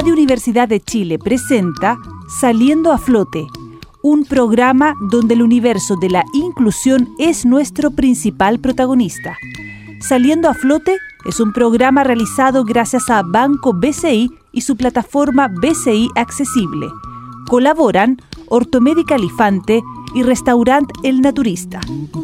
Radio Universidad de Chile presenta Saliendo a Flote, un programa donde el universo de la inclusión es nuestro principal protagonista. Saliendo a Flote es un programa realizado gracias a Banco BCI y su plataforma BCI Accesible. Colaboran Ortomédica Alifante y Restaurant El Naturista.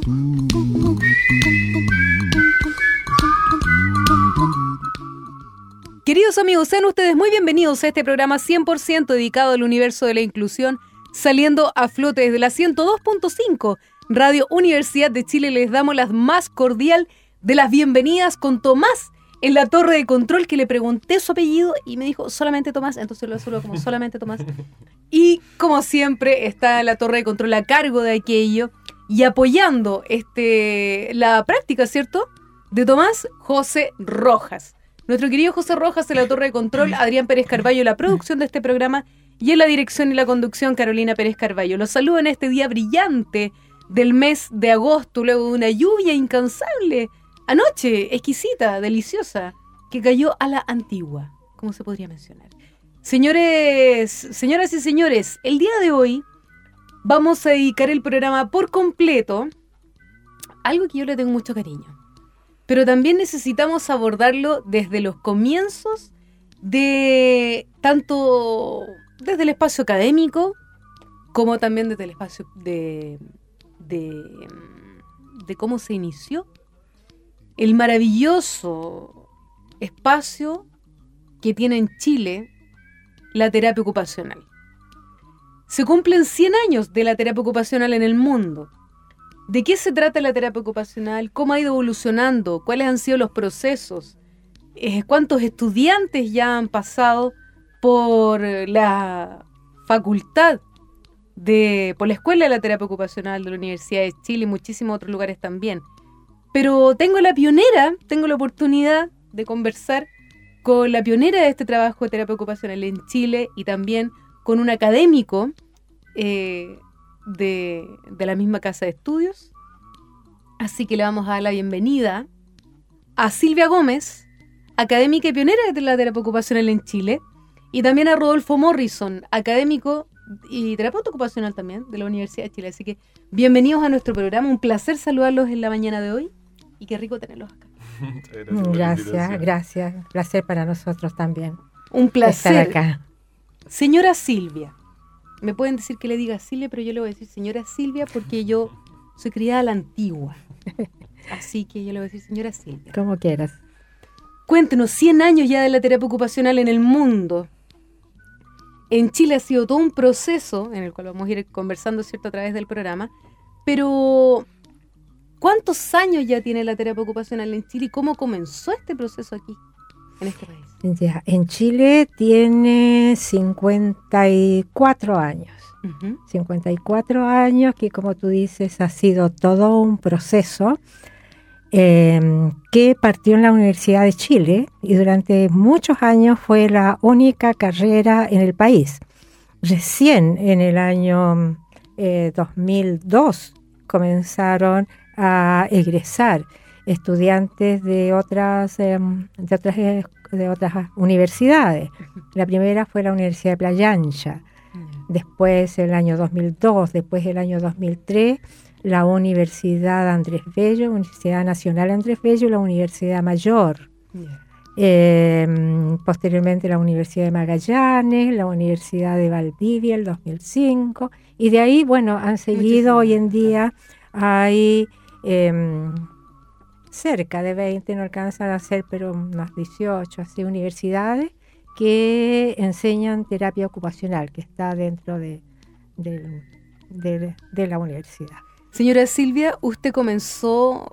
Queridos amigos, sean ustedes muy bienvenidos a este programa 100% dedicado al universo de la inclusión, Saliendo a Flote desde la 102.5 Radio Universidad de Chile. Les damos la más cordial de las bienvenidas con Tomás en la torre de control, que le pregunté su apellido y me dijo solamente Tomás, entonces lo saludo como solamente Tomás. Y como siempre está la torre de control a cargo de aquello y apoyando la práctica, ¿cierto?, de Tomás, José Rojas. Nuestro querido José Rojas en la torre de control, Adrián Pérez Carballo, la producción de este programa, y en la dirección y la conducción, Carolina Pérez Carballo. Los saludo en este día brillante del mes de agosto, luego de una lluvia incansable, anoche, exquisita, deliciosa, que cayó a la antigua, como se podría mencionar. Señoras y señores, el día de hoy vamos a dedicar el programa por completo a algo que yo le tengo mucho cariño. Pero también necesitamos abordarlo desde los comienzos tanto desde el espacio académico como también desde el espacio de cómo se inició el maravilloso espacio que tiene en Chile la terapia ocupacional. Se cumplen 100 años de la terapia ocupacional en el mundo. ¿De qué se trata la terapia ocupacional? ¿Cómo ha ido evolucionando? ¿Cuáles han sido los procesos? ¿Cuántos estudiantes ya han pasado por la facultad, por la Escuela de la Terapia Ocupacional de la Universidad de Chile y muchísimos otros lugares también? Pero tengo la oportunidad de conversar con la pionera de este trabajo de terapia ocupacional en Chile y también con un académico de la misma casa de estudios. Así que le vamos a dar la bienvenida a Silvia Gómez, académica y pionera de la terapia ocupacional en Chile, y también a Rodolfo Morrison, académico y terapeuta ocupacional también de la Universidad de Chile. Así que bienvenidos a nuestro programa, un placer saludarlos en la mañana de hoy y qué rico tenerlos acá. Gracias. Placer para nosotros también. Un placer. Estar acá. Señora Silvia. Me pueden decir que le diga Silvia, pero yo le voy a decir señora Silvia porque yo soy criada a la antigua. Así que yo le voy a decir señora Silvia. Como quieras. Cuéntenos, 100 años ya de la terapia ocupacional en el mundo. En Chile ha sido todo un proceso, en el cual vamos a ir conversando, ¿cierto?, a través del programa. Pero, ¿cuántos años ya tiene la terapia ocupacional en Chile y cómo comenzó este proceso aquí, en este país? Ya, en Chile tiene 54 años. 54 años que, como tú dices, ha sido todo un proceso que partió en la Universidad de Chile y durante muchos años fue la única carrera en el país. Recién en el año 2002 comenzaron a egresar estudiantes de otras universidades. La primera fue la Universidad de Playa Ancha, después el año 2002, después el año 2003, la Universidad Andrés Bello, Universidad Nacional Andrés Bello y la Universidad Mayor. Posteriormente la Universidad de Magallanes, la Universidad de Valdivia, el 2005, y de ahí, bueno, han seguido. Hoy en día hay cerca de 20, no alcanzan a ser, pero unas 18, así, universidades que enseñan terapia ocupacional, que está dentro de la universidad. Señora Silvia, usted comenzó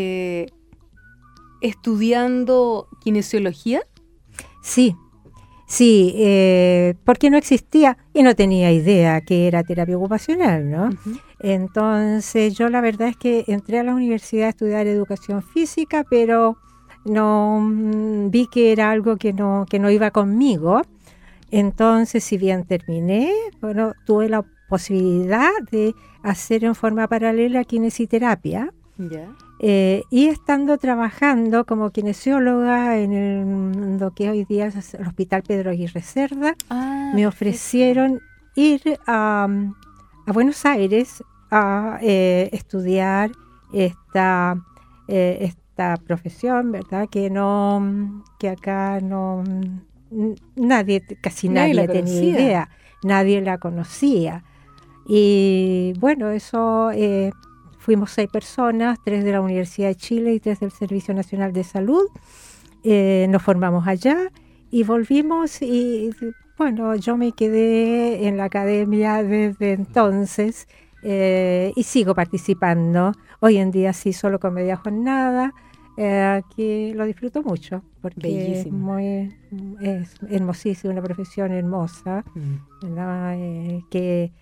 estudiando kinesiología. Sí, porque no existía y no tenía idea que era terapia ocupacional, ¿no? Entonces yo la verdad es que entré a la universidad a estudiar educación física, pero no vi que era algo que no iba conmigo. Entonces, si bien terminé, bueno, tuve la posibilidad de hacer en forma paralela kinesiterapia. Y estando trabajando como kinesióloga en lo que hoy día es el Hospital Pedro Aguirre Cerda, me ofrecieron ir a Buenos Aires a estudiar esta profesión, ¿verdad? Que acá casi nadie tenía idea, nadie la conocía. Y bueno, eso fuimos 6 personas, 3 de la Universidad de Chile y 3 del Servicio Nacional de Salud. Nos formamos allá y volvimos y bueno, yo me quedé en la academia desde entonces y sigo participando. Hoy en día sí, solo con media jornada, que lo disfruto mucho porque es hermosísima, una profesión hermosa, ¿verdad? Que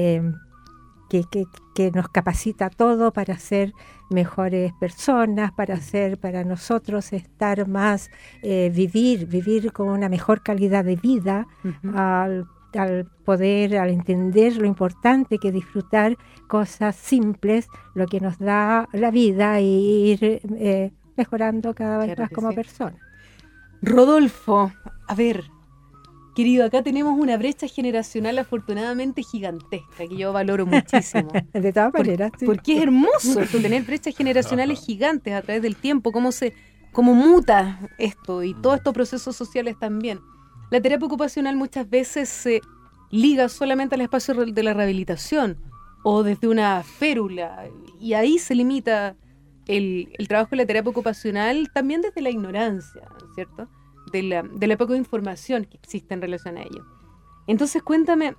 nos capacita todo para ser mejores personas, para nosotros estar más, vivir con una mejor calidad de vida, al entender lo importante que es disfrutar cosas simples, lo que nos da la vida, y ir mejorando cada vez más como persona. Rodolfo, a ver, querido, acá tenemos una brecha generacional afortunadamente gigantesca, que yo valoro muchísimo. De todas maneras, sí. Porque es hermoso esto, tener brechas generacionales gigantes a través del tiempo, cómo muta esto y todos estos procesos sociales también. La terapia ocupacional muchas veces se liga solamente al espacio de la rehabilitación o desde una férula, y ahí se limita el trabajo de la terapia ocupacional también desde la ignorancia, ¿cierto? De la poca información que existe en relación a ello. Entonces cuéntame,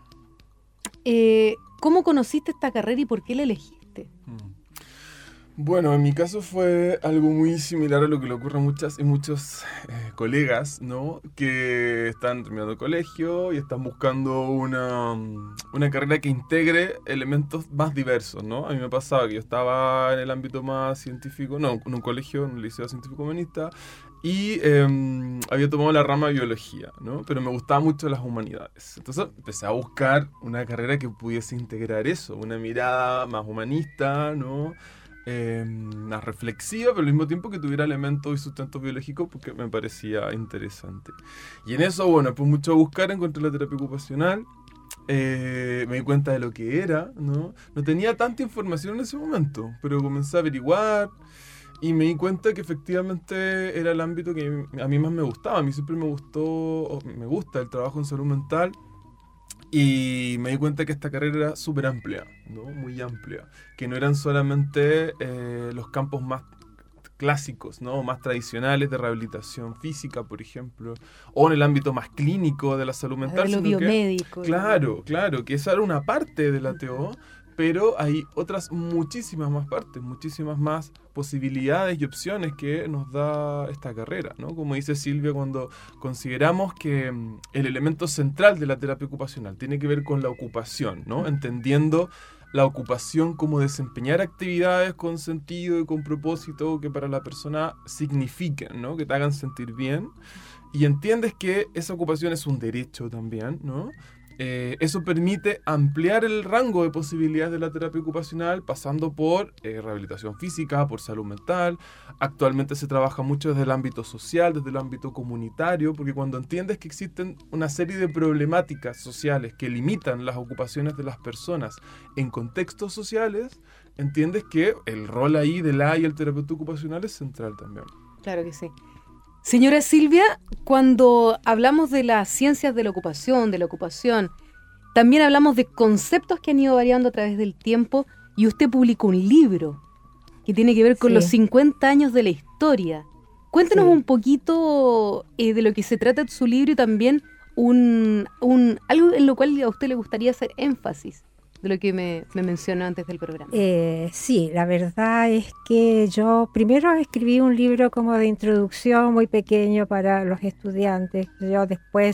¿cómo conociste esta carrera y por qué la elegiste? Bueno, en mi caso fue algo muy similar a lo que le ocurre a muchas y muchos colegas, ¿no? Que están terminando el colegio y están buscando una carrera que integre elementos más diversos, ¿no? A mí me pasaba que yo estaba en el ámbito más científico, en un colegio, en un liceo científico humanista, y había tomado la rama de biología, ¿no? Pero me gustaban mucho las humanidades. Entonces empecé a buscar una carrera que pudiese integrar eso, una mirada más humanista, ¿no? Más reflexiva, pero al mismo tiempo que tuviera elementos y sustentos biológicos, porque me parecía interesante. Y en eso, bueno, pues mucho a buscar, encontré la terapia ocupacional, me di cuenta de lo que era, ¿no? No tenía tanta información en ese momento, pero comencé a averiguar y me di cuenta que efectivamente era el ámbito que a mí más me gustaba. A mí siempre me gusta el trabajo en salud mental. Y me di cuenta que esta carrera era súper amplia, ¿no? Muy amplia, que no eran solamente los campos más clásicos, ¿no? Más tradicionales de rehabilitación física, por ejemplo, o en el ámbito más clínico de la salud mental. De lo biomédico. Claro, que esa era una parte de la TO, pero hay otras muchísimas más partes, muchísimas más posibilidades y opciones que nos da esta carrera, ¿no? Como dice Silvia, cuando consideramos que el elemento central de la terapia ocupacional tiene que ver con la ocupación, ¿no? Entendiendo la ocupación como desempeñar actividades con sentido y con propósito que para la persona signifiquen, ¿no? Que te hagan sentir bien, y entiendes que esa ocupación es un derecho también, ¿no? Eso permite ampliar el rango de posibilidades de la terapia ocupacional, pasando por rehabilitación física, por salud mental. Actualmente se trabaja mucho desde el ámbito social, desde el ámbito comunitario, porque cuando entiendes que existen una serie de problemáticas sociales que limitan las ocupaciones de las personas en contextos sociales, entiendes que el rol ahí del y el terapeuta ocupacional es central también. Claro que sí. Señora Silvia, cuando hablamos de las ciencias de la ocupación, también hablamos de conceptos que han ido variando a través del tiempo, y usted publicó un libro que tiene que ver con los 50 años de la historia. Cuéntenos un poquito de lo que se trata su libro, y también algo en lo cual a usted le gustaría hacer énfasis de lo que me mencionó antes del programa. Sí, la verdad es que yo primero escribí un libro como de introducción muy pequeño para los estudiantes. Yo después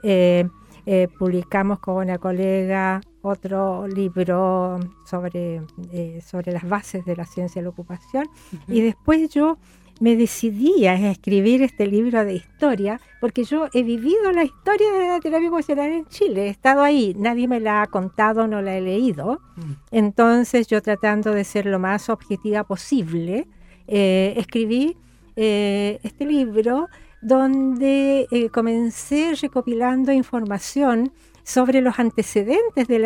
publicamos con una colega otro libro sobre las bases de la ciencia de la ocupación. Y después yo me decidí a escribir este libro de historia, porque yo he vivido la historia de la terapia ocupacional en Chile, he estado ahí, nadie me la ha contado, no la he leído. Entonces yo, tratando de ser lo más objetiva posible, escribí este libro donde comencé recopilando información sobre los antecedentes de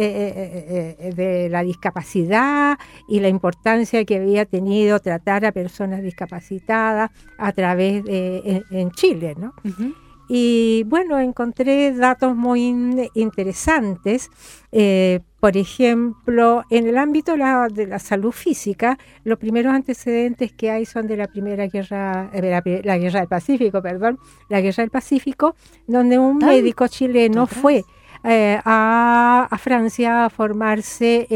la discapacidad y la importancia que había tenido tratar a personas discapacitadas a través en Chile, ¿no? Uh-huh. Y bueno, encontré datos muy interesantes. Por ejemplo, en el ámbito de la salud física, los primeros antecedentes que hay son de la primera guerra, la guerra del Pacífico, la guerra del Pacífico, donde un médico chileno fue a Francia a formarse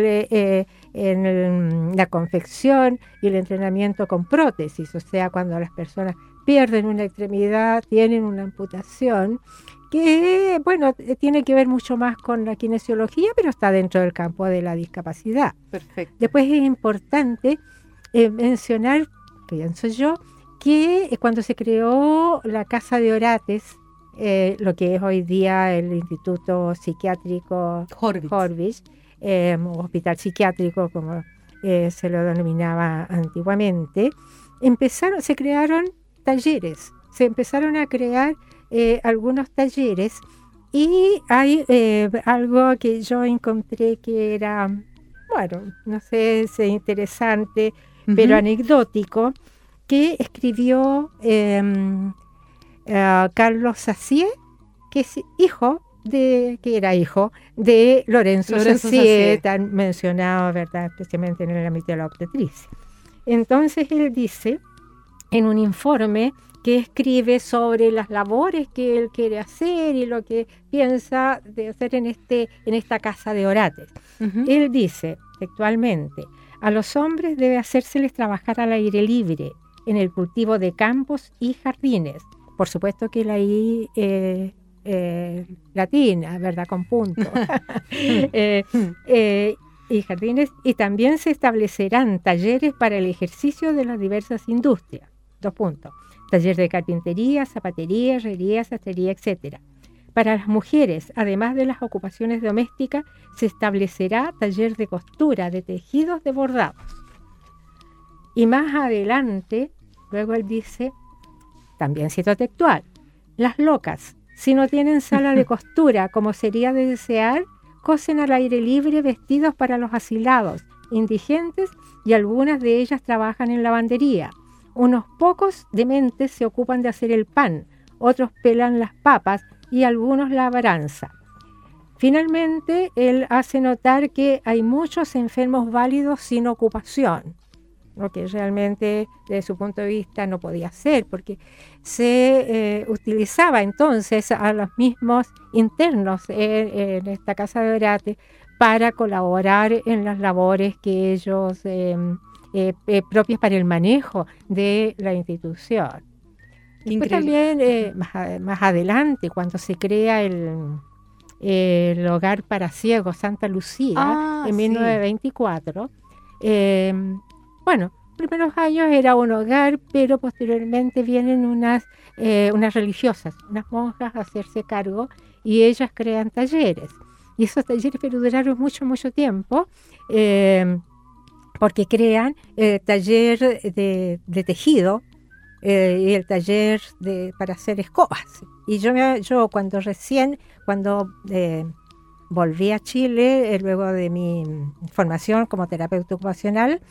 en la confección y el entrenamiento con prótesis, o sea, cuando las personas pierden una extremidad, tienen una amputación, que, bueno, tiene que ver mucho más con la kinesiología, pero está dentro del campo de la discapacidad. Perfecto. Después es importante mencionar, pienso yo, que cuando se creó la Casa de Orates, lo que es hoy día el Instituto Psiquiátrico Horvitz, hospital psiquiátrico, como se lo denominaba antiguamente, se crearon talleres, se empezaron a crear algunos talleres, y hay algo que yo encontré que era, bueno, no sé si es interesante, uh-huh, pero anecdótico, que escribió Carlos Sassier, que era hijo de Lorenzo Sassier, tan mencionado, ¿verdad?, especialmente en el ámbito de la obstetricia. Entonces él dice, en un informe que escribe sobre las labores que él quiere hacer y lo que piensa de hacer en esta Casa de Orates. Uh-huh. Él dice textualmente: a los hombres debe hacérseles trabajar al aire libre, en el cultivo de campos y jardines. Por supuesto que la I latina, ¿verdad?, con punto. Y jardines, y también se establecerán talleres para el ejercicio de las diversas industrias. 2 puntos. Taller de carpintería, zapatería, herrería, sastrería, etc. Para las mujeres, además de las ocupaciones domésticas, se establecerá taller de costura, de tejidos, de bordados. Y más adelante, luego él dice, también cito textual: las locas, si no tienen sala de costura, como sería de desear, cosen al aire libre vestidos para los asilados, indigentes, y algunas de ellas trabajan en lavandería. Unos pocos dementes se ocupan de hacer el pan, otros pelan las papas y algunos la labranza. Finalmente, él hace notar que hay muchos enfermos válidos sin ocupación, lo que realmente desde su punto de vista no podía ser, porque se utilizaba entonces a los mismos internos en esta Casa de Orates para colaborar en las labores que ellos propias para el manejo de la institución. Después también, más adelante, cuando se crea el Hogar para Ciegos Santa Lucía, en 1924, bueno, primeros años era un hogar, pero posteriormente vienen unas religiosas, unas monjas a hacerse cargo, y ellas crean talleres. Y esos talleres perduraron mucho tiempo, porque crean taller de tejido y el taller para hacer escobas. Y yo cuando volví a Chile, luego de mi formación como terapeuta ocupacional,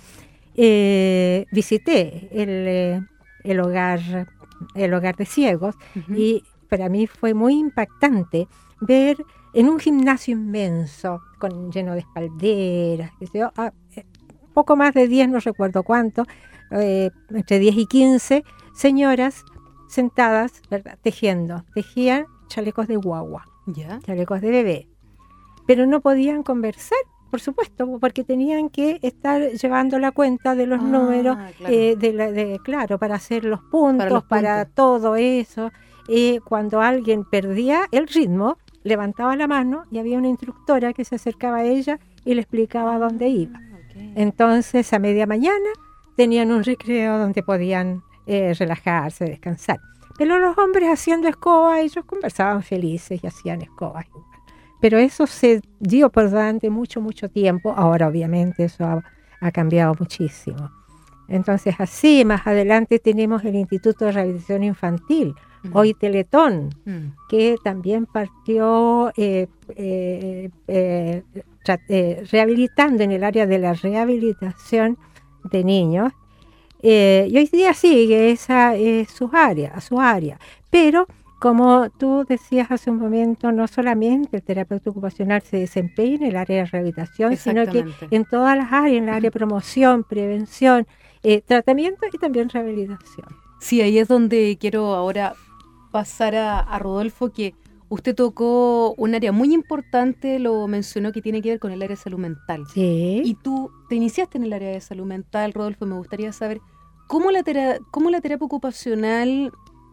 visité el hogar de ciegos, uh-huh, y para mí fue muy impactante ver en un gimnasio inmenso, lleno de espalderas, poco más de 10, no recuerdo cuánto, entre 10 y 15 señoras sentadas, ¿verdad?, tejían chalecos de guagua, ¿ya?, chalecos de bebé, pero no podían conversar, por supuesto, porque tenían que estar llevando la cuenta de los números, claro, para hacer los puntos, para todo eso. Cuando alguien perdía el ritmo, levantaba la mano y había una instructora que se acercaba a ella y le explicaba dónde iba. Okay. Entonces, a media mañana tenían un recreo donde podían relajarse, descansar. Pero los hombres haciendo escoba, ellos conversaban felices y hacían escobas igual. Pero eso se dio por durante mucho tiempo. Ahora, obviamente, eso ha cambiado muchísimo. Entonces, así, más adelante tenemos el Instituto de Rehabilitación Infantil, hoy Teletón, que también partió rehabilitando en el área de la rehabilitación de niños. Y hoy día sigue esa su área. Pero, como tú decías hace un momento, no solamente el terapeuta ocupacional se desempeña en el área de rehabilitación, sino que en todas las áreas, en el área de promoción, prevención, tratamiento y también rehabilitación. Sí, ahí es donde quiero ahora pasar a Rodolfo, que usted tocó un área muy importante, lo mencionó, que tiene que ver con el área de salud mental. Sí. Y tú te iniciaste en el área de salud mental, Rodolfo. Me gustaría saber cómo la terapia ocupacional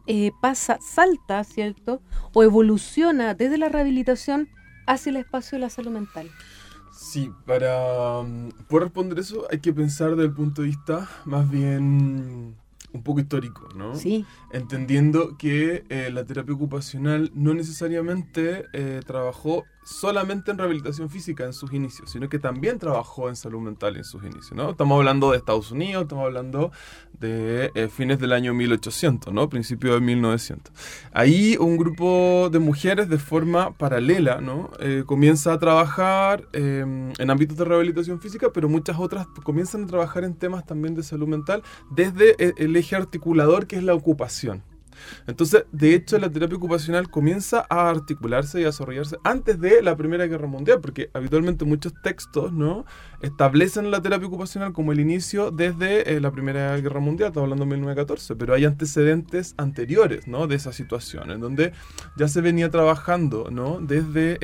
salta, ¿cierto? O evoluciona desde la rehabilitación hacia el espacio de la salud mental. Sí, para poder responder eso hay que pensar desde el punto de vista más bien un poco histórico, ¿no? Sí. Entendiendo que la terapia ocupacional no necesariamente trabajó solamente en rehabilitación física en sus inicios, sino que también trabajó en salud mental en sus inicios, ¿no? Estamos hablando de Estados Unidos, estamos hablando de fines del año 1800, ¿no? Principio de 1900. Ahí un grupo de mujeres de forma paralela, ¿no? Comienza a trabajar en ámbitos de rehabilitación física, pero muchas otras comienzan a trabajar en temas también de salud mental desde el eje articulador que es la ocupación. Entonces, de hecho, la terapia ocupacional comienza a articularse y a desarrollarse antes de la Primera Guerra Mundial, porque habitualmente muchos textos, ¿no?, establecen la terapia ocupacional como el inicio desde la Primera Guerra Mundial, estamos hablando de 1914, pero hay antecedentes anteriores, ¿no?, de esa situación, en donde ya se venía trabajando, ¿no?, desde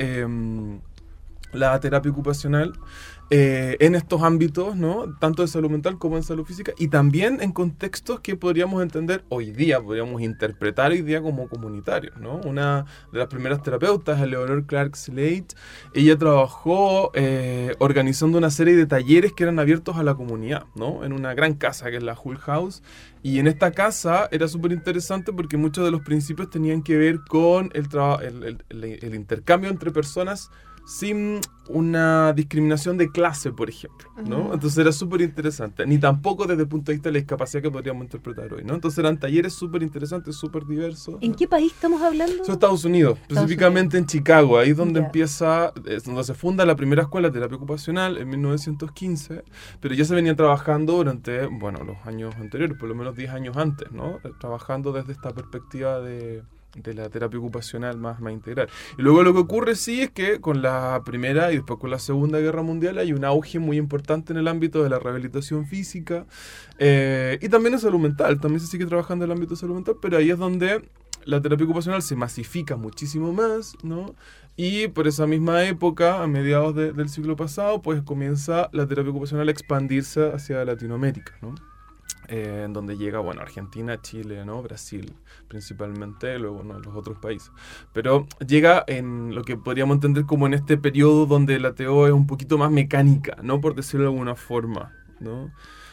la terapia ocupacional en estos ámbitos, ¿no?, tanto de salud mental como en salud física, y también en contextos que podríamos entender hoy día, podríamos interpretar hoy día como comunitarios, ¿no? Una de las primeras terapeutas, Eleanor Clark Slade, ella trabajó organizando una serie de talleres que eran abiertos a la comunidad, ¿no?, en una gran casa que es la Hull House, y en esta casa era súper interesante porque muchos de los principios tenían que ver con el intercambio entre personas sin una discriminación de clase, por ejemplo, ¿no? Entonces era súper interesante, ni tampoco desde el punto de vista de la discapacidad que podríamos interpretar hoy, ¿no? Entonces eran talleres súper interesantes, súper diversos. ¿En qué país estamos hablando? Son Estados Unidos, específicamente en Chicago, ahí es donde donde se funda la primera escuela de terapia ocupacional en 1915, pero ya se venían trabajando durante, los años anteriores, por lo menos 10 años antes, ¿no? Trabajando desde esta perspectiva de la terapia ocupacional más integral. Y luego lo que ocurre sí es que con la Primera y después con la Segunda Guerra Mundial hay un auge muy importante en el ámbito de la rehabilitación física y también en salud mental. También se sigue trabajando en el ámbito de salud mental, pero ahí es donde la terapia ocupacional se masifica muchísimo más, ¿no? Y por esa misma época, a mediados del siglo pasado, pues comienza la terapia ocupacional a expandirse hacia Latinoamérica, ¿no? En donde llega, Argentina, Chile, ¿no?, Brasil, principalmente, luego los otros países. Pero llega en lo que podríamos entender como en este periodo donde la TO es un poquito más mecánica, ¿no?, por decirlo de alguna forma, ¿no?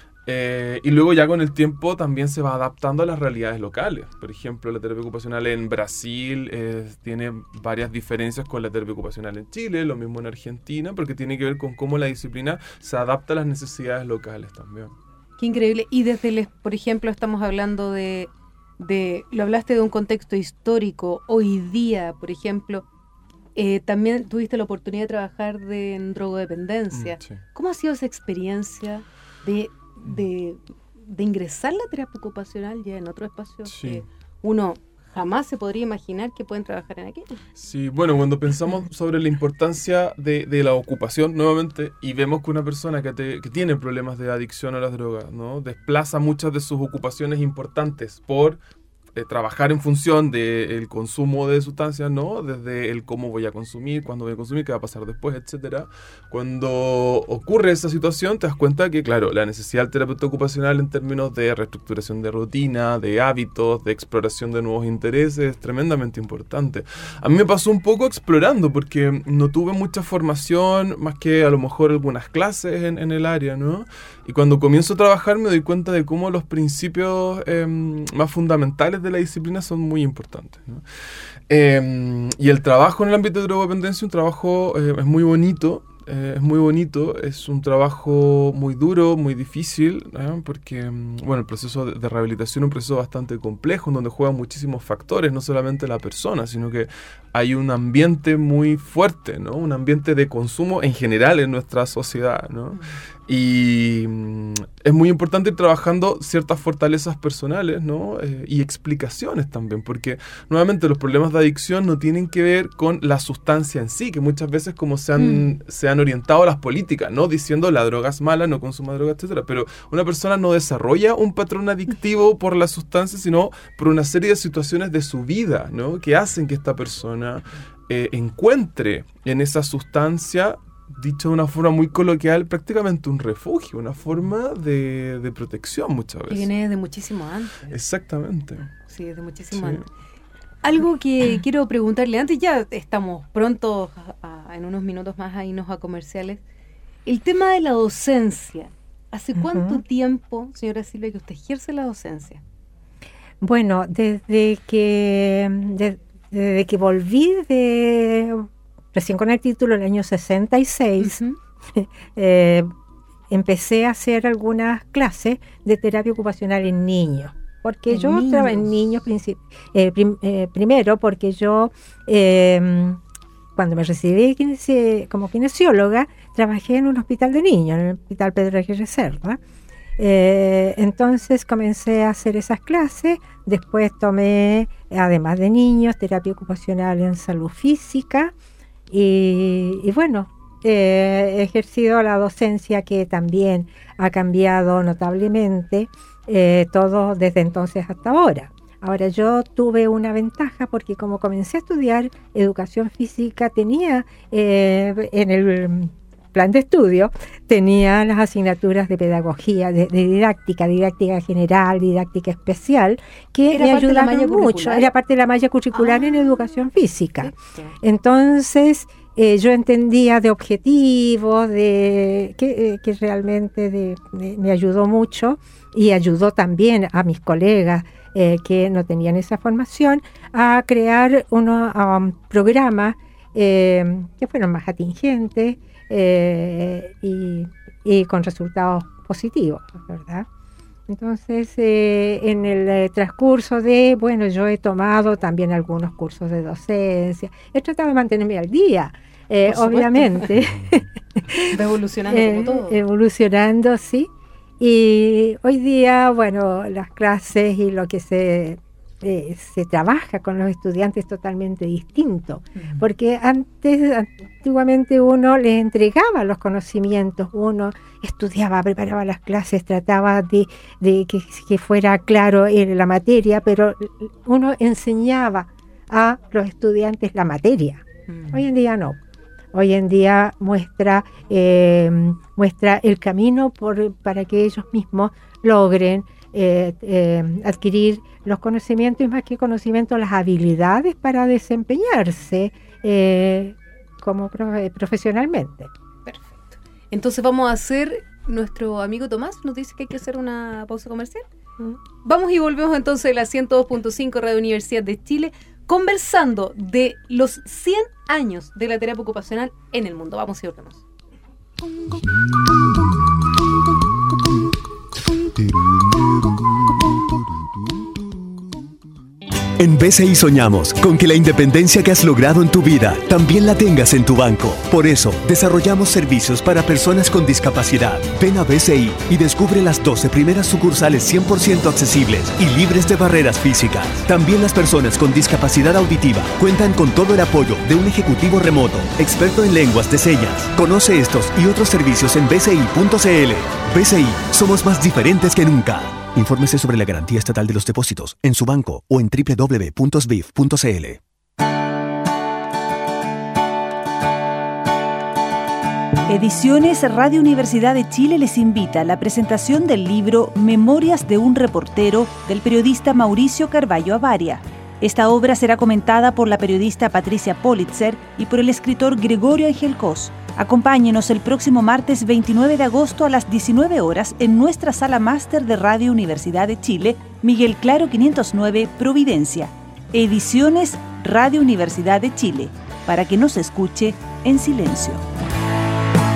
Y luego ya con el tiempo también se va adaptando a las realidades locales. Por ejemplo, la terapia ocupacional en Brasil tiene varias diferencias con la terapia ocupacional en Chile, lo mismo en Argentina, porque tiene que ver con cómo la disciplina se adapta a las necesidades locales también. Qué increíble. Y por ejemplo, estamos hablando lo hablaste de un contexto histórico. Hoy día, por ejemplo, también tuviste la oportunidad de trabajar en drogodependencia. Sí. ¿Cómo ha sido esa experiencia de ingresar la terapia ocupacional ya en otro espacio que uno jamás se podría imaginar que pueden trabajar en aquí? Sí, cuando pensamos sobre la importancia de la ocupación, nuevamente, y vemos que una persona que tiene problemas de adicción a las drogas, ¿no?, desplaza muchas de sus ocupaciones importantes por trabajar en función del consumo de sustancias, ¿no?, desde el cómo voy a consumir, cuándo voy a consumir, qué va a pasar después, etcétera. Cuando ocurre esa situación, te das cuenta que, claro, la necesidad del terapeuta ocupacional en términos de reestructuración de rutina, de hábitos, de exploración de nuevos intereses, es tremendamente importante. A mí me pasó un poco explorando, porque no tuve mucha formación, más que a lo mejor algunas clases en el área, ¿no? Y cuando comienzo a trabajar me doy cuenta de cómo los principios más fundamentales de la disciplina son muy importantes, ¿no? Y el trabajo en el ámbito de drogodependencia, un trabajo es muy bonito, es muy bonito, es un trabajo muy duro, muy difícil, porque el proceso de rehabilitación es un proceso bastante complejo, en donde juegan muchísimos factores, no solamente la persona, sino que hay un ambiente muy fuerte, ¿no? Un ambiente de consumo en general en nuestra sociedad, ¿no? Y es muy importante ir trabajando ciertas fortalezas personales, ¿no? Y explicaciones también, porque nuevamente los problemas de adicción no tienen que ver con la sustancia en sí, que muchas veces como se han orientado a las políticas, ¿no? Diciendo la droga es mala, no consuma droga, etcétera. Pero una persona no desarrolla un patrón adictivo por la sustancia, sino por una serie de situaciones de su vida, ¿no? Que hacen que esta persona encuentre en esa sustancia, dicho de una forma muy coloquial, prácticamente un refugio, una forma de protección muchas veces. Y viene de muchísimo antes. Exactamente. Sí, desde muchísimo antes. Algo que quiero preguntarle antes, ya estamos pronto, en unos minutos más a irnos a comerciales. El tema de la docencia. ¿Hace cuánto tiempo, señora Silvia, que usted ejerce la docencia? Bueno, desde que volví recién con el título en el año 66, empecé a hacer algunas clases de terapia ocupacional en niños. Porque yo trabajé en niños primero, porque yo cuando me recibí como kinesióloga, trabajé en un hospital de niños, en el Hospital Pedro Aguirre Cerda. Entonces comencé a hacer esas clases. Después tomé, además de niños, terapia ocupacional en salud física. Y bueno, he ejercido la docencia, que también ha cambiado notablemente, todo desde entonces hasta ahora. Ahora, yo tuve una ventaja porque como comencé a estudiar educación física, tenía en el plan de estudio, tenía las asignaturas de pedagogía, de didáctica general, didáctica especial, que me ayudaron mucho. Era parte de la malla curricular en educación física. Entonces, yo entendía de objetivos, que realmente me ayudó mucho, y ayudó también a mis colegas que no tenían esa formación a crear unos programas que fueron más atingentes y con resultados positivos, ¿verdad? Entonces, en el transcurso yo he tomado también algunos cursos de docencia, he tratado de mantenerme al día, obviamente. Va evolucionando como todo. Evolucionando, sí. Y hoy día, las clases y lo que se trabaja con los estudiantes es totalmente distinto, porque antiguamente uno les entregaba los conocimientos, uno estudiaba, preparaba las clases, trataba de que fuera claro la materia, pero uno enseñaba a los estudiantes la materia. Hoy en día no. Hoy en día muestra el camino para que ellos mismos logren adquirir los conocimientos, y más que conocimientos, las habilidades para desempeñarse como profesionalmente. Perfecto. Entonces vamos a hacer, nuestro amigo Tomás nos dice que hay que hacer una pausa comercial. Vamos y volvemos entonces a la 102.5 Radio Universidad de Chile, conversando de los 100 años de la terapia ocupacional en el mundo. Vamos y volvemos. En BCI soñamos con que la independencia que has logrado en tu vida también la tengas en tu banco. Por eso, desarrollamos servicios para personas con discapacidad. Ven a BCI y descubre las 12 primeras sucursales 100% accesibles y libres de barreras físicas. También las personas con discapacidad auditiva cuentan con todo el apoyo de un ejecutivo remoto, experto en lenguas de señas. Conoce estos y otros servicios en bci.cl. BCI, somos más diferentes que nunca. Infórmese sobre la garantía estatal de los depósitos en su banco o en www.sbif.cl. Ediciones Radio Universidad de Chile les invita a la presentación del libro Memorias de un reportero del periodista Mauricio Carvalho Avaria. Esta obra será comentada por la periodista Patricia Politzer y por el escritor Gregorio Angelcós. Acompáñenos el próximo martes 29 de agosto a las 19 horas en nuestra sala máster de Radio Universidad de Chile, Miguel Claro 509, Providencia. Ediciones Radio Universidad de Chile, para que no se escuche en silencio.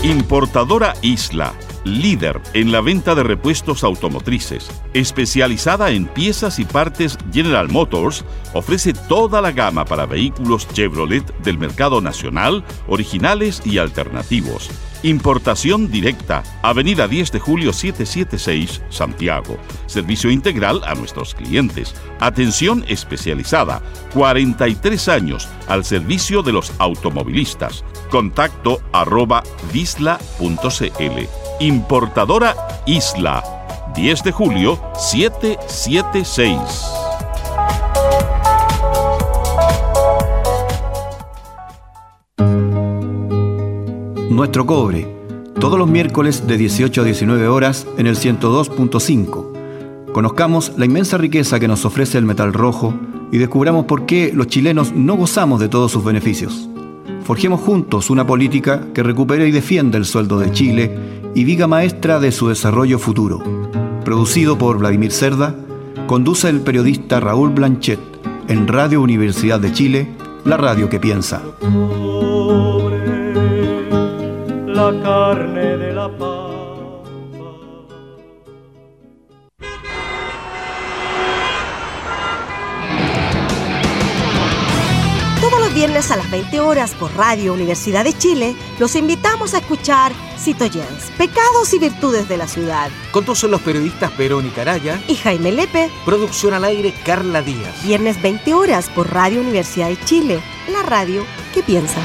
Importadora Isla, líder en la venta de repuestos automotrices, especializada en piezas y partes General Motors, ofrece toda la gama para vehículos Chevrolet del mercado nacional, originales y alternativos. Importación directa, Avenida 10 de Julio 776, Santiago. Servicio integral a nuestros clientes. Atención especializada, 43 años al servicio de los automovilistas. Contacto @disla.cl. Importadora Isla, 10 de julio 776. Nuestro cobre, todos los miércoles de 18 a 19 horas en el 102.5. Conozcamos la inmensa riqueza que nos ofrece el metal rojo y descubramos por qué los chilenos no gozamos de todos sus beneficios. Forjemos juntos una política que recupere y defienda el sueldo de Chile y viga maestra de su desarrollo futuro. Producido por Vladimir Cerda, conduce el periodista Raúl Blanchet en Radio Universidad de Chile, la radio que piensa. La carne de la pampa. Todos los viernes a las 20 horas por Radio Universidad de Chile, los invitamos a escuchar Citoyens, Pecados y Virtudes de la Ciudad. Conducen los periodistas Verónica Araya y Jaime Lepe. Producción al aire Carla Díaz. Viernes 20 horas por Radio Universidad de Chile, la radio que piensa.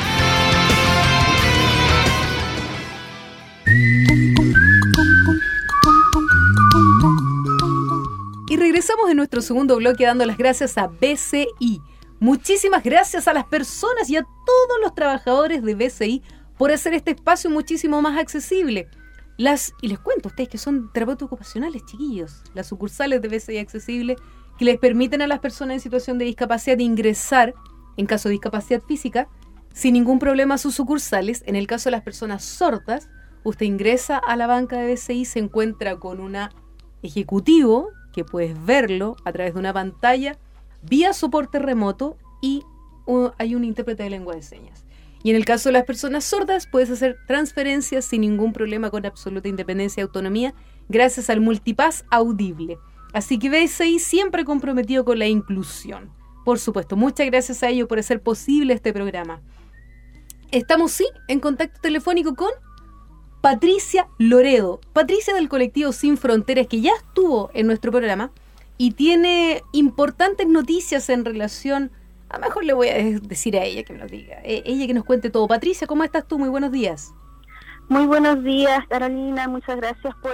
Y regresamos en nuestro segundo bloque dando las gracias a BCI. Muchísimas gracias a las personas y a todos los trabajadores de BCI por hacer este espacio muchísimo más accesible. Y les cuento a ustedes que son terapeutas ocupacionales, chiquillos, las sucursales de BCI Accesible, que les permiten a las personas en situación de discapacidad de ingresar, en caso de discapacidad física, sin ningún problema a sus sucursales. En el caso de las personas sordas, usted ingresa a la banca de BCI, se encuentra con un ejecutivo, que puedes verlo a través de una pantalla, vía soporte remoto, y hay un intérprete de lengua de señas. Y en el caso de las personas sordas, puedes hacer transferencias sin ningún problema, con absoluta independencia y autonomía, gracias al multipass audible. Así que BCI siempre comprometido con la inclusión. Por supuesto, muchas gracias a ellos por hacer posible este programa. Estamos, sí, en contacto telefónico con Patricia Loredo. Patricia del colectivo Sin Fronteras, que ya estuvo en nuestro programa y tiene importantes noticias en relación... A lo mejor le voy a decir a ella que me lo diga. Ella que nos cuente todo. Patricia, ¿cómo estás tú? Muy buenos días. Muy buenos días, Carolina. Muchas gracias por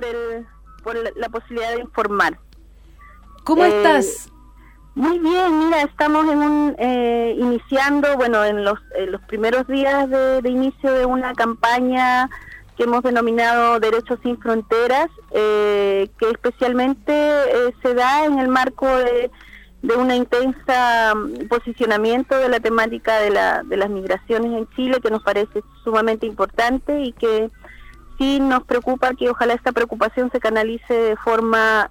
la posibilidad de informar. ¿Cómo estás? Muy bien, mira, estamos iniciando, en los primeros días de inicio de una campaña que hemos denominado Derechos Sin Fronteras, que especialmente se da en el marco de una intensa posicionamiento de la temática de las migraciones en Chile, que nos parece sumamente importante y que sí nos preocupa que ojalá esta preocupación se canalice de forma,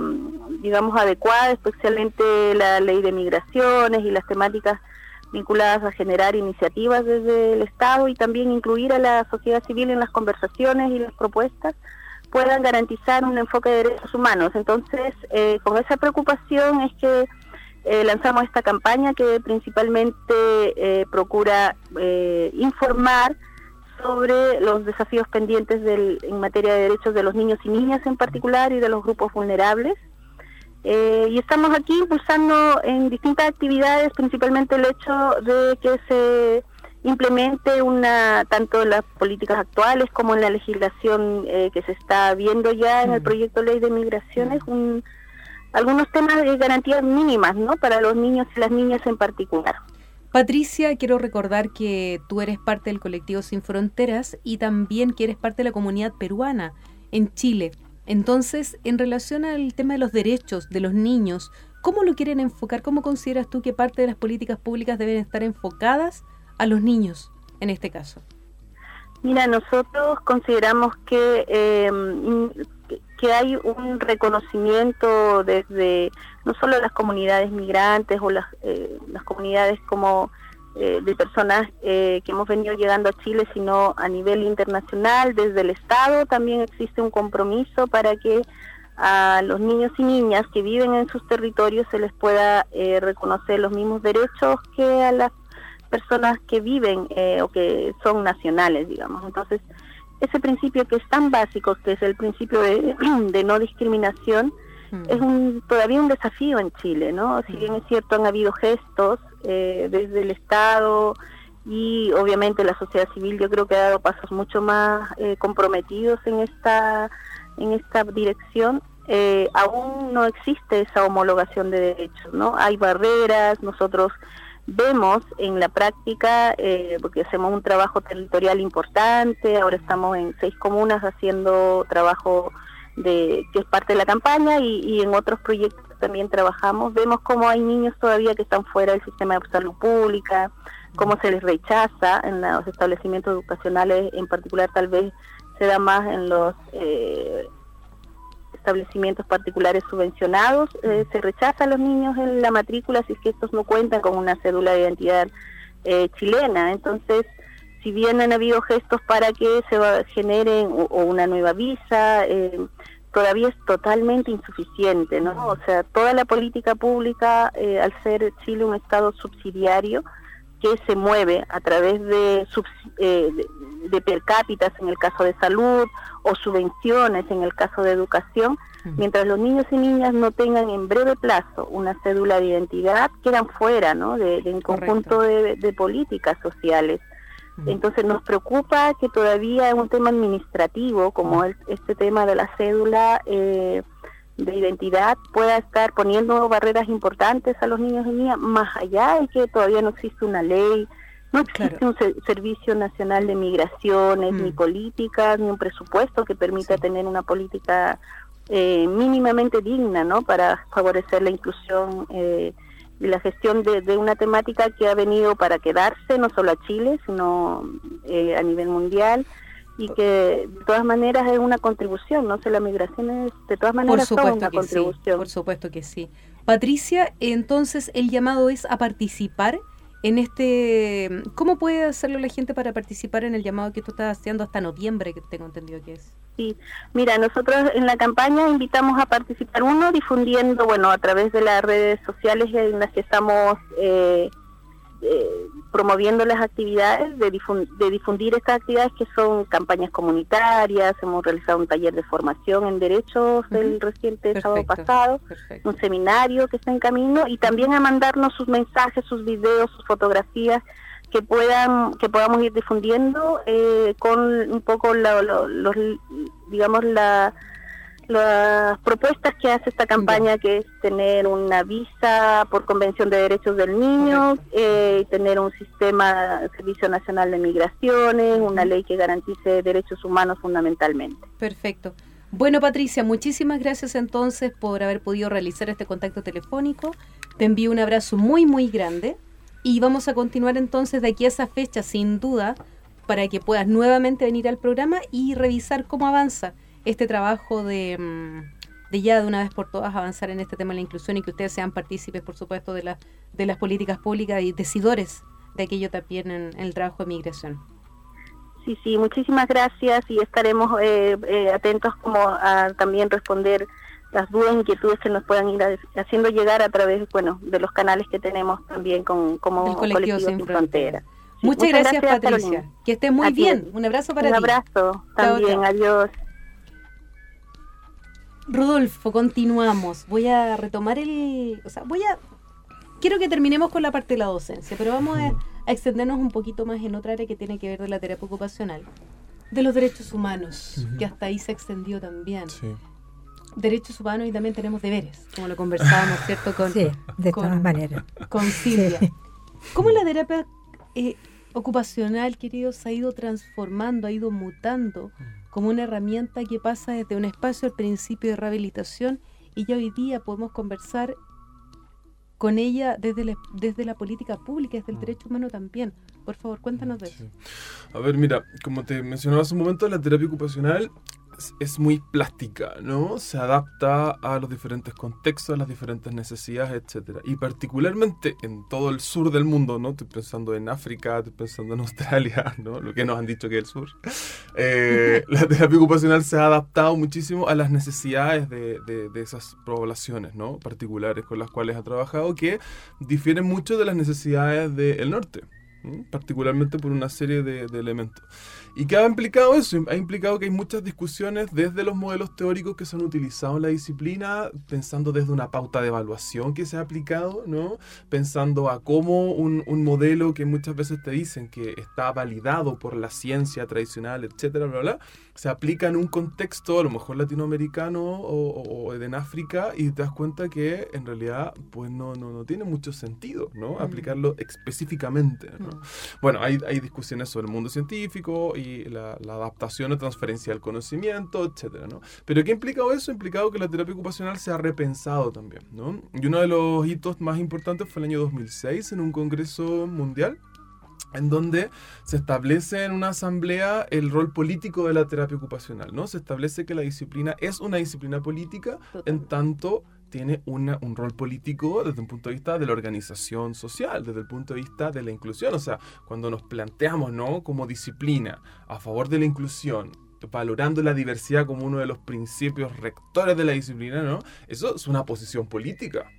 adecuada, especialmente la ley de migraciones y las temáticas vinculadas a generar iniciativas desde el Estado, y también incluir a la sociedad civil en las conversaciones y las propuestas puedan garantizar un enfoque de derechos humanos. Entonces, con esa preocupación es que lanzamos esta campaña que principalmente procura informar sobre los desafíos pendientes en materia de derechos de los niños y niñas en particular y de los grupos vulnerables. Y estamos aquí impulsando en distintas actividades, principalmente el hecho de que se implemente tanto en las políticas actuales como en la legislación que se está viendo ya en el proyecto de ley de migraciones, algunos temas de garantías mínimas, ¿no?, para los niños y las niñas en particular. Patricia, quiero recordar que tú eres parte del colectivo Sin Fronteras y también que eres parte de la comunidad peruana en Chile. Entonces, en relación al tema de los derechos de los niños, ¿cómo lo quieren enfocar? ¿Cómo consideras tú que parte de las políticas públicas deben estar enfocadas a los niños en este caso? Mira, nosotros consideramos que hay un reconocimiento desde no solo las comunidades migrantes o las comunidades como de personas que hemos venido llegando a Chile, sino a nivel internacional. Desde el Estado también existe un compromiso para que a los niños y niñas que viven en sus territorios se les pueda reconocer los mismos derechos que a las personas que viven o que son nacionales, digamos. Entonces, ese principio que es tan básico, que es el principio de no discriminación, es todavía un desafío en Chile, ¿no? Si bien es cierto, han habido gestos desde el Estado y obviamente la sociedad civil, yo creo que ha dado pasos mucho más comprometidos en esta dirección, aún no existe esa homologación de derechos, ¿no? Hay barreras. Nosotros vemos en la práctica, porque hacemos un trabajo territorial importante, ahora estamos en 6 comunas haciendo trabajo que es parte de la campaña, y en otros proyectos también trabajamos. Vemos cómo hay niños todavía que están fuera del sistema de salud pública, cómo se les rechaza en los establecimientos educacionales, en particular tal vez se da más en los establecimientos particulares subvencionados. Se rechaza a los niños en la matrícula si es que estos no cuentan con una cédula de identidad chilena. Entonces, si bien han habido gestos para que se generen o una nueva visa, todavía es totalmente insuficiente, ¿no? O sea, toda la política pública, al ser Chile un estado subsidiario que se mueve a través de per cápitas en el caso de salud o subvenciones en el caso de educación, mientras los niños y niñas no tengan en breve plazo una cédula de identidad, quedan fuera, ¿no? de un conjunto de políticas sociales. Entonces nos preocupa que todavía un tema administrativo como este tema de la cédula de identidad pueda estar poniendo barreras importantes a los niños y niñas, más allá de que todavía no existe una ley, no existe un Servicio Nacional de Migraciones, ni políticas, ni un presupuesto que permita tener una política mínimamente digna, ¿no? Para favorecer la inclusión y la gestión de una temática que ha venido para quedarse, no solo a Chile, sino a nivel mundial, y que de todas maneras es una contribución, ¿no? O sea, la migración es de todas maneras toda una contribución. Sí, por supuesto que sí. Patricia, entonces el llamado es a participar en este... ¿Cómo puede hacerlo la gente para participar en el llamado que tú estás haciendo hasta noviembre, que tengo entendido que es? Sí, mira, nosotros en la campaña invitamos a participar, difundiendo, a través de las redes sociales en las que estamos promoviendo las actividades, de difundir estas actividades que son campañas comunitarias. Hemos realizado un taller de formación en derechos el reciente sábado pasado, un seminario que está en camino, y también a mandarnos sus mensajes, sus videos, sus fotografías, que podamos ir difundiendo con un poco las propuestas que hace esta campaña, que es tener una visa por Convención de Derechos del Niño, tener un Servicio Nacional de Migraciones, una ley que garantice derechos humanos fundamentalmente. Perfecto. Bueno, Patricia, muchísimas gracias entonces por haber podido realizar este contacto telefónico. Te envío un abrazo muy, muy grande. Y vamos a continuar entonces de aquí a esa fecha, sin duda, para que puedas nuevamente venir al programa y revisar cómo avanza este trabajo de ya de una vez por todas avanzar en este tema de la inclusión, y que ustedes sean partícipes, por supuesto, de las políticas públicas y decidores de aquello también en el trabajo de migración. Sí, muchísimas gracias, y estaremos atentos como a también responder las dudas e inquietudes que nos puedan ir haciendo llegar a través, de los canales que tenemos también como Colectivo Sin Fronteras. Sí, muchas gracias, Patricia. Carolina. Que estés muy bien. Un abrazo para ti. Un abrazo también. Chao. Adiós. Rodolfo, continuamos. Voy a retomar quiero que terminemos con la parte de la docencia, pero vamos a extendernos un poquito más en otra área que tiene que ver de la terapia ocupacional, de los derechos humanos, que hasta ahí se extendió también. Sí. Derechos humanos, y también tenemos deberes, como lo conversábamos, ¿cierto? De todas maneras. Con Silvia. Sí. ¿Cómo la terapia ocupacional, queridos, se ha ido transformando, ha ido mutando como una herramienta que pasa desde un espacio al principio de rehabilitación, y ya hoy día podemos conversar con ella desde la política pública, desde el derecho humano también? Por favor, cuéntanos de eso. A ver, mira, como te mencionaba hace un momento, la terapia ocupacional es muy plástica, ¿no? Se adapta a los diferentes contextos, a las diferentes necesidades, etcétera. Y particularmente en todo el sur del mundo, ¿no? Estoy pensando en África, estoy pensando en Australia, ¿no? Lo que nos han dicho que es el sur. La terapia ocupacional se ha adaptado muchísimo a las necesidades de esas poblaciones, ¿no? Particulares con las cuales ha trabajado, que difieren mucho de las necesidades del norte, ¿no? Particularmente por una serie de elementos. ¿Y qué ha implicado eso? Ha implicado que hay muchas discusiones desde los modelos teóricos que se han utilizado en la disciplina, pensando desde una pauta de evaluación que se ha aplicado, ¿no? Pensando a cómo un modelo que muchas veces te dicen que está validado por la ciencia tradicional, etcétera, bla, bla, se aplica en un contexto a lo mejor latinoamericano o en África, y te das cuenta que en realidad pues no tiene mucho sentido, ¿no? Aplicarlo específicamente, ¿no? Bueno, hay discusiones sobre el mundo científico y la adaptación o transferencia del conocimiento, etcétera, ¿no? Pero ¿qué ha implicado eso? Ha implicado que la terapia ocupacional se ha repensado también, ¿no? Y uno de los hitos más importantes fue el año 2006 en un congreso mundial, en donde se establece en una asamblea el rol político de la terapia ocupacional, ¿no? Se establece que la disciplina es una disciplina política, en tanto tiene un rol político desde un punto de vista de la organización social, desde el punto de vista de la inclusión. O sea, cuando nos planteamos, ¿no?, como disciplina a favor de la inclusión, valorando la diversidad como uno de los principios rectores de la disciplina, ¿no?, eso es una posición política.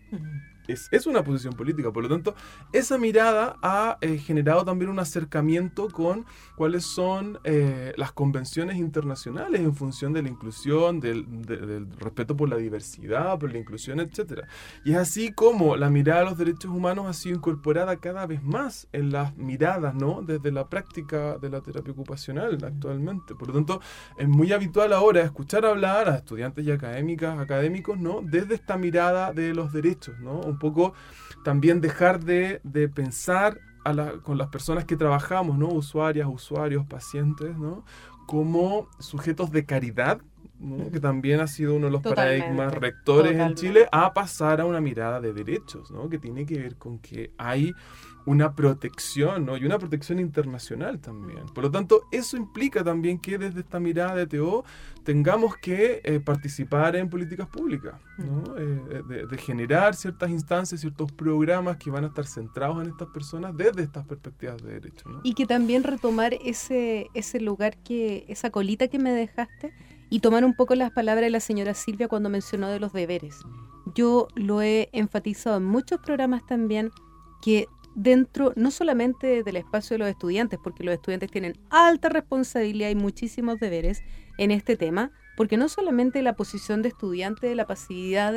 Es una posición política. Por lo tanto, esa mirada ha generado también un acercamiento con cuáles son las convenciones internacionales en función de la inclusión, del respeto por la diversidad, por la inclusión, etc. Y es así como la mirada a los derechos humanos ha sido incorporada cada vez más en las miradas, ¿no?, desde la práctica de la terapia ocupacional actualmente. Por lo tanto, es muy habitual ahora escuchar hablar a estudiantes y académicos, ¿no?, desde esta mirada de los derechos, ¿no? Un poco también dejar de pensar con las personas que trabajamos, ¿no?, usuarios, pacientes, ¿no?, como sujetos de caridad, ¿no?, que también ha sido uno de los paradigmas rectores en Chile, a pasar a una mirada de derechos, ¿no?, que tiene que ver con que hay una protección, ¿no?, y una protección internacional también. Por lo tanto, eso implica también que desde esta mirada de TO tengamos que participar en políticas públicas, ¿no? De generar ciertas instancias, ciertos programas que van a estar centrados en estas personas desde estas perspectivas de derecho, ¿no? Y que también retomar ese lugar, esa colita que me dejaste, y tomar un poco las palabras de la señora Silvia cuando mencionó de los deberes. Yo lo he enfatizado en muchos programas también, que dentro, no solamente del espacio de los estudiantes, porque los estudiantes tienen alta responsabilidad y muchísimos deberes en este tema, porque no solamente la posición de estudiante de la pasividad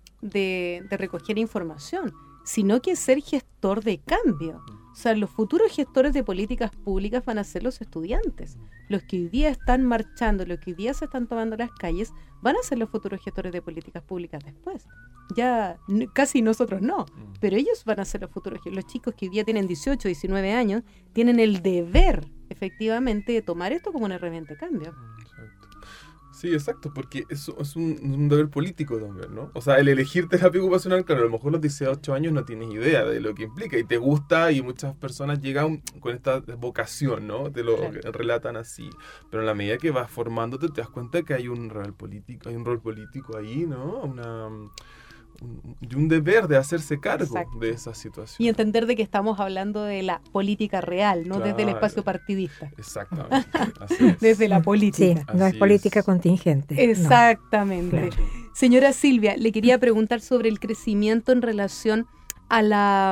de recoger información, sino que ser gestor de cambio. O sea, los futuros gestores de políticas públicas van a ser los estudiantes. Los que hoy día están marchando, los que hoy día se están tomando las calles, van a ser los futuros gestores de políticas públicas después. Ya casi nosotros no, pero ellos van a ser los futuros. Los chicos que hoy día tienen 18, 19 años, tienen el deber, efectivamente, de tomar esto como una herramienta de cambio. Sí, exacto, porque eso es un deber político también, ¿no? O sea, el elegir terapia ocupacional, claro, a lo mejor a los 18 años no tienes idea de lo que implica y te gusta, y muchas personas llegan con esta vocación, ¿no? Te lo relatan así, pero en la medida que vas formándote te das cuenta que hay un rol político ahí, ¿no? Y un deber de hacerse cargo de esa situación. Y entender de que estamos hablando de la política real, no desde el espacio partidista. Exactamente. Así es. Desde la política. Sí, no es política contingente. Exactamente. No. Claro. Señora Silvia, le quería preguntar sobre el crecimiento en relación a la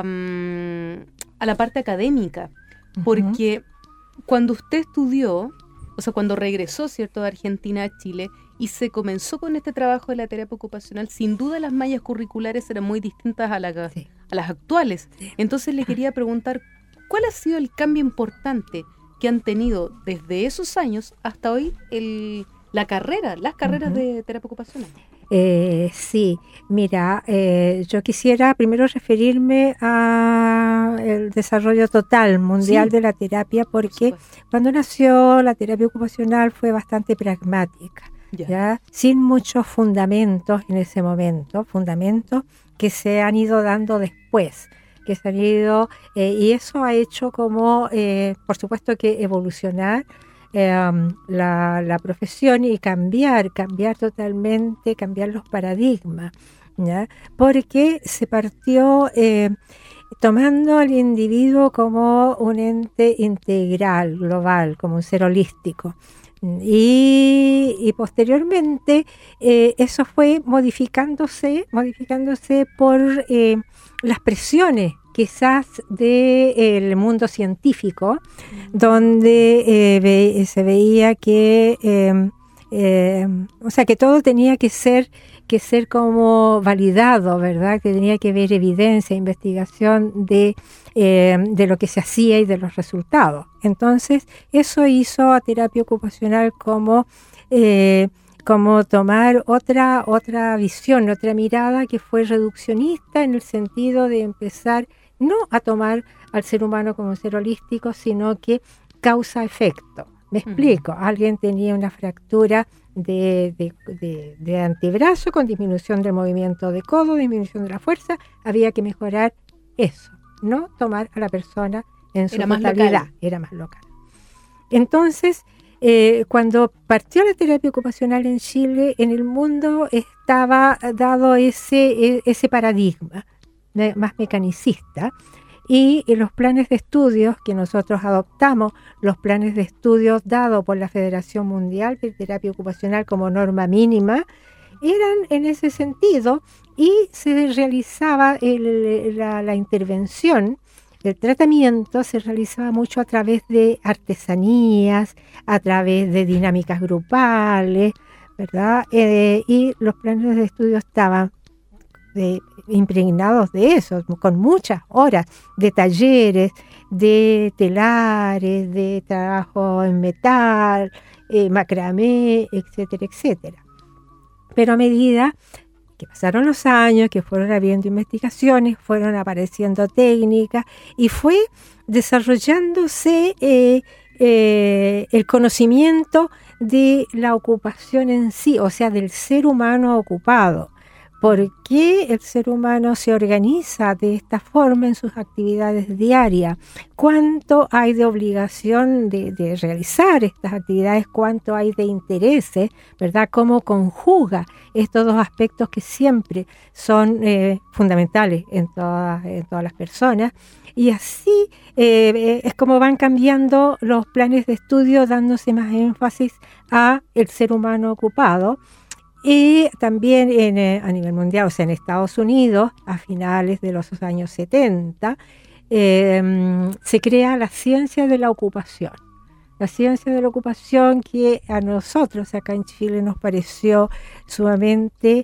parte académica, porque cuando usted estudió, o sea, cuando regresó, ¿cierto?, de Argentina a Chile, y se comenzó con este trabajo de la terapia ocupacional, sin duda las mallas curriculares eran muy distintas a las actuales. Sí. Entonces le quería preguntar, ¿cuál ha sido el cambio importante que han tenido desde esos años hasta hoy las carreras de terapia ocupacional? Sí, mira, yo quisiera primero referirme al desarrollo total mundial de la terapia, porque cuando nació la terapia ocupacional fue bastante pragmática. ¿Ya? Sin muchos fundamentos en ese momento, fundamentos que se han ido dando después, que se han ido, y eso ha hecho como, por supuesto, que evolucionar la profesión y cambiar totalmente, cambiar los paradigmas, ¿ya? Porque se partió tomando al individuo como un ente integral, global, como un ser holístico. Y posteriormente eso fue modificándose por las presiones quizás del mundo científico, donde se veía que que todo tenía que ser como validado, ¿verdad? Que tenía que haber evidencia, investigación de lo que se hacía y de los resultados. Entonces, eso hizo a terapia ocupacional como tomar otra visión, otra mirada que fue reduccionista en el sentido de empezar no a tomar al ser humano como un ser holístico, sino que causa-efecto. Me explico, alguien tenía una fractura de antebrazo con disminución del movimiento de codo, disminución de la fuerza, había que mejorar eso, no tomar a la persona en su totalidad, era más local. Entonces, cuando partió la terapia ocupacional en Chile, en el mundo estaba dado ese paradigma más mecanicista, y los planes de estudios que nosotros adoptamos, los planes de estudios dados por la Federación Mundial de Terapia Ocupacional como norma mínima, eran en ese sentido, y se realizaba la intervención, el tratamiento se realizaba mucho a través de artesanías, a través de dinámicas grupales, ¿verdad? Y los planes de estudio estaban impregnados de eso, con muchas horas de talleres, de telares, de trabajo en metal, macramé, etcétera, etcétera. Pero a medida que pasaron los años, que fueron habiendo investigaciones, fueron apareciendo técnicas y fue desarrollándose el conocimiento de la ocupación en sí, o sea, del ser humano ocupado. ¿Por qué el ser humano se organiza de esta forma en sus actividades diarias? ¿Cuánto hay de obligación de realizar estas actividades? ¿Cuánto hay de intereses? ¿Verdad? ¿Cómo conjuga estos dos aspectos que siempre son fundamentales en todas las personas? Y así es como van cambiando los planes de estudio, dándose más énfasis a el ser humano ocupado. Y también a nivel mundial, o sea, en Estados Unidos, a finales de los años 70, se crea la ciencia de la ocupación. La ciencia de la ocupación que a nosotros acá en Chile nos pareció sumamente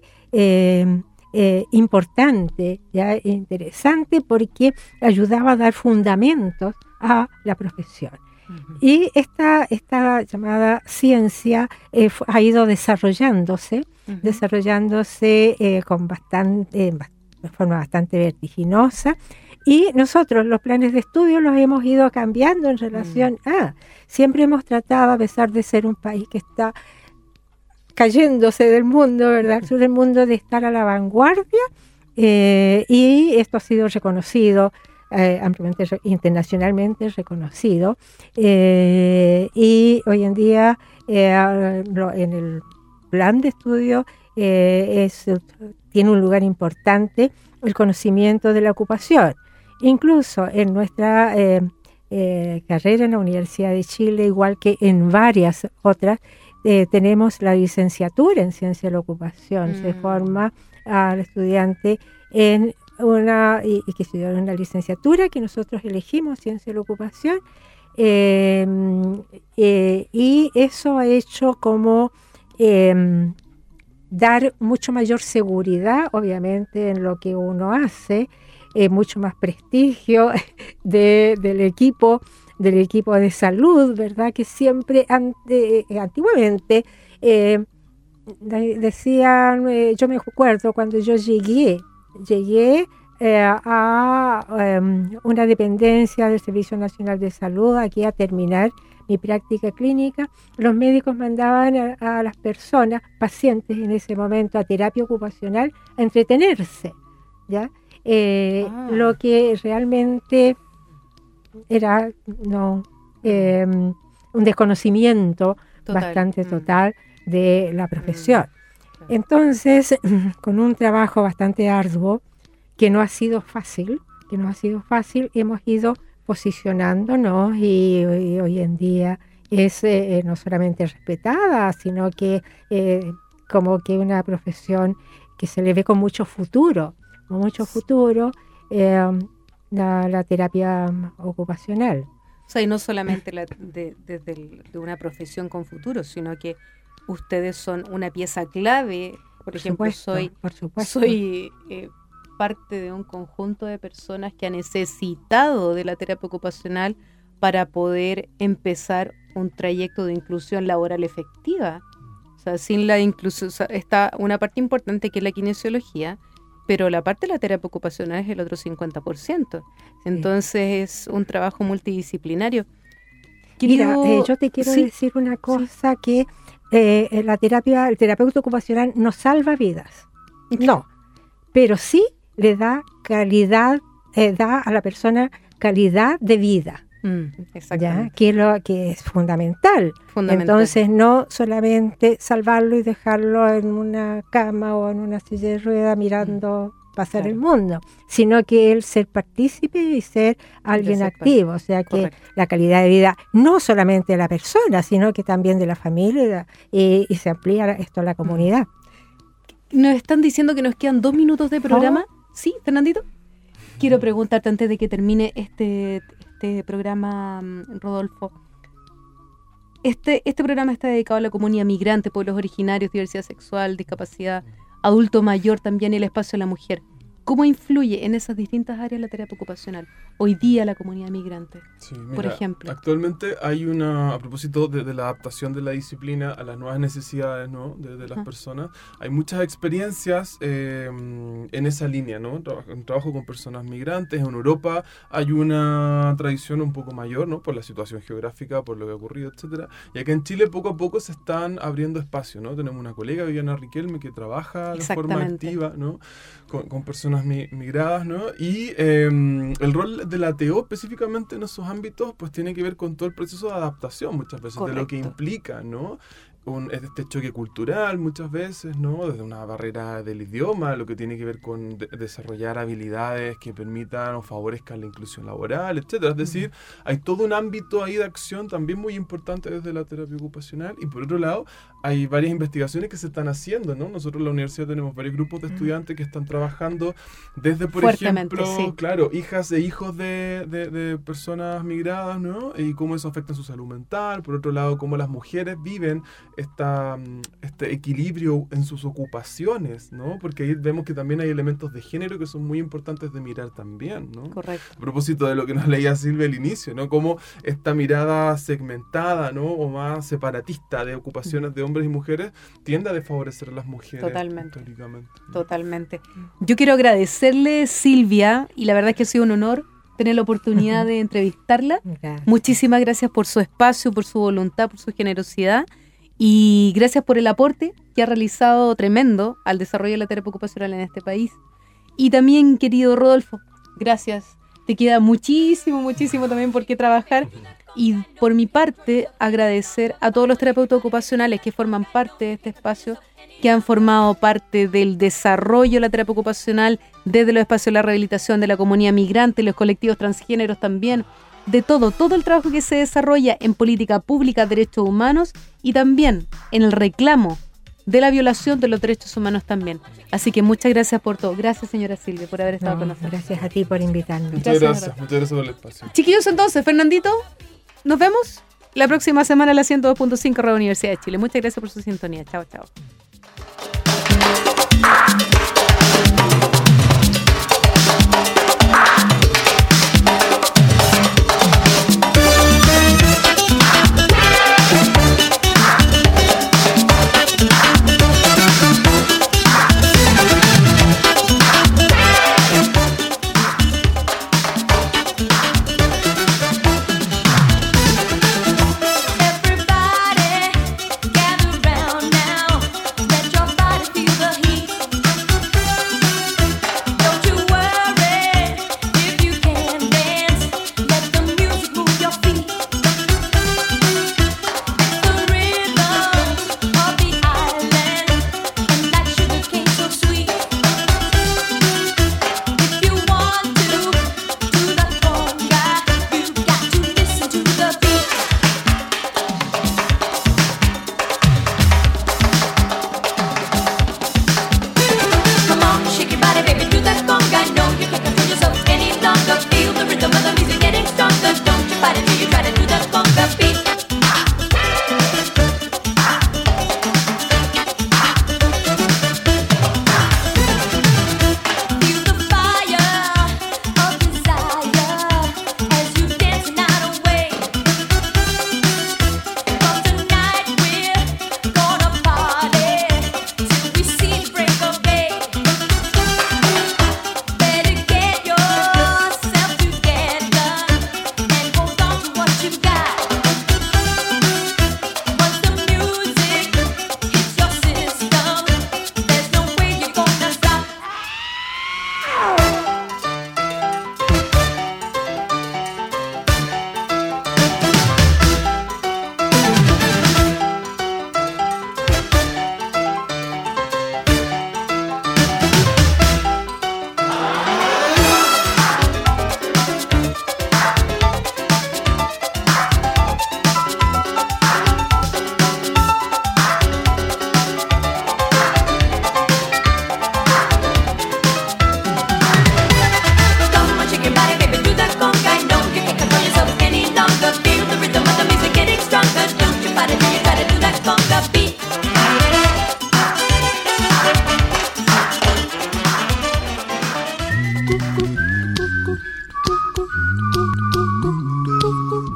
importante, ¿ya? Interesante, porque ayudaba a dar fundamentos a la profesión. Y esta llamada ciencia ha ido desarrollándose de forma bastante vertiginosa, y nosotros los planes de estudio los hemos ido cambiando en relación siempre hemos tratado, a pesar de ser un país que está cayéndose del mundo, ¿verdad? Sur del mundo, de estar a la vanguardia, y esto ha sido reconocido ampliamente, internacionalmente reconocido, y hoy en día en el plan de estudio tiene un lugar importante el conocimiento de la ocupación. Incluso en nuestra carrera en la Universidad de Chile, igual que en varias otras, tenemos la licenciatura en Ciencia de la Ocupación. Se forma al estudiante en y que estudió en la licenciatura que nosotros elegimos, Ciencia de la Ocupación, y eso ha hecho como dar mucho mayor seguridad, obviamente, en lo que uno hace, mucho más prestigio del equipo de salud, ¿verdad? Que siempre, antiguamente, decían, yo me acuerdo cuando yo llegué a una dependencia del Servicio Nacional de Salud, aquí a terminar mi práctica clínica, los médicos mandaban a las personas, pacientes en ese momento, a terapia ocupacional, a entretenerse, ¿ya? Lo que realmente era un desconocimiento bastante total de la profesión. Entonces, con un trabajo bastante arduo, que no ha sido fácil, hemos ido posicionándonos y hoy en día es no solamente respetada, sino que como que una profesión que se le ve con mucho futuro, la terapia ocupacional. O sea, y no solamente de una profesión con futuro, sino que ustedes son una pieza clave. Por ejemplo, soy parte de un conjunto de personas que ha necesitado de la terapia ocupacional para poder empezar un trayecto de inclusión laboral efectiva. O sea, sin la inclusión está una parte importante que es la kinesiología, pero la parte de la terapia ocupacional es el otro 50%. Entonces es un trabajo multidisciplinario. Mira, yo te quiero decir una cosa, que el terapeuta ocupacional no salva vidas, no, pero sí le da calidad, da a la persona calidad de vida, ¿ya? Que es fundamental. Entonces no solamente salvarlo y dejarlo en una cama o en una silla de rueda mirando pasar el mundo, sino que él ser partícipe y ser alguien activo, o sea que la calidad de vida no solamente de la persona, sino que también de la familia y se amplía esto a la comunidad. Nos están diciendo que nos quedan 2 minutos de programa. ¿Sí, Fernandito? Quiero preguntarte antes de que termine este programa, Rodolfo. Este programa está dedicado a la comunidad migrante, pueblos originarios, diversidad sexual, discapacidad, adulto mayor también y el espacio de la mujer. ¿Cómo influye en esas distintas áreas la terapia ocupacional hoy día la comunidad migrante? Sí, mira, por ejemplo. Actualmente hay a propósito de la adaptación de la disciplina a las nuevas necesidades, ¿no? de las personas, hay muchas experiencias en esa línea, ¿no? Trabajo con personas migrantes. En Europa hay una tradición un poco mayor, ¿no? Por la situación geográfica, por lo que ha ocurrido, etcétera. Y acá en Chile poco a poco se están abriendo espacios, ¿no? Tenemos una colega, Viviana Riquelme, que trabaja de forma activa, ¿no? Con personas migradas, ¿no? Y el rol de la TO específicamente en esos ámbitos pues tiene que ver con todo el proceso de adaptación muchas veces. Correcto. De lo que implica, ¿no? Este choque cultural muchas veces, ¿no? Desde una barrera del idioma, lo que tiene que ver con desarrollar habilidades que permitan o favorezcan la inclusión laboral, etcétera. Es decir, hay todo un ámbito ahí de acción también muy importante desde la terapia ocupacional. Y por otro lado, hay varias investigaciones que se están haciendo, ¿no? Nosotros en la universidad tenemos varios grupos de estudiantes que están trabajando desde, por ejemplo, claro, hijas e hijos de personas migradas, ¿no? Y cómo eso afecta su salud mental. Por otro lado, cómo las mujeres viven este equilibrio en sus ocupaciones, ¿no? Porque ahí vemos que también hay elementos de género que son muy importantes de mirar también, ¿no? Correcto. A propósito de lo que nos leía Silvia al inicio, ¿no? Cómo esta mirada segmentada, ¿no? O más separatista de ocupaciones de hombres y mujeres tiende a desfavorecer a las mujeres. Totalmente. Históricamente, ¿no? Totalmente. Yo quiero agradecerle, Silvia, y la verdad es que ha sido un honor tener la oportunidad de entrevistarla. Gracias. Muchísimas gracias por su espacio, por su voluntad, por su generosidad. Y gracias por el aporte que ha realizado tremendo al desarrollo de la terapia ocupacional en este país. Y también, querido Rodolfo, gracias. Te queda muchísimo también por qué trabajar. Y por mi parte, agradecer a todos los terapeutas ocupacionales que forman parte de este espacio, que han formado parte del desarrollo de la terapia ocupacional desde los espacios de la rehabilitación de la comunidad migrante, los colectivos transgéneros también, de todo el trabajo que se desarrolla en política pública, derechos humanos y también en el reclamo de la violación de los derechos humanos también. Así que muchas gracias por todo. Gracias, señora Silvia, por haber estado con nosotros. Gracias a ti por invitarme. Muchas gracias por el espacio. Chiquillos, entonces, Fernandito, nos vemos la próxima semana a la 102.5 Radio Universidad de Chile. Muchas gracias por su sintonía. Chao, chao. Everybody gather round now.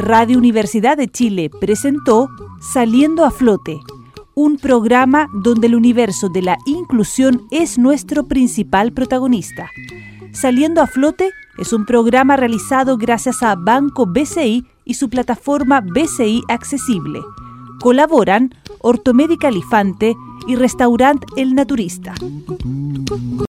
Radio Universidad de Chile presentó Saliendo a Flote, un programa donde el universo de la inclusión es nuestro principal protagonista. Saliendo a Flote es un programa realizado gracias a Banco BCI y su plataforma BCI Accesible. Colaboran Ortomédica Alifante y Restaurant El Naturista.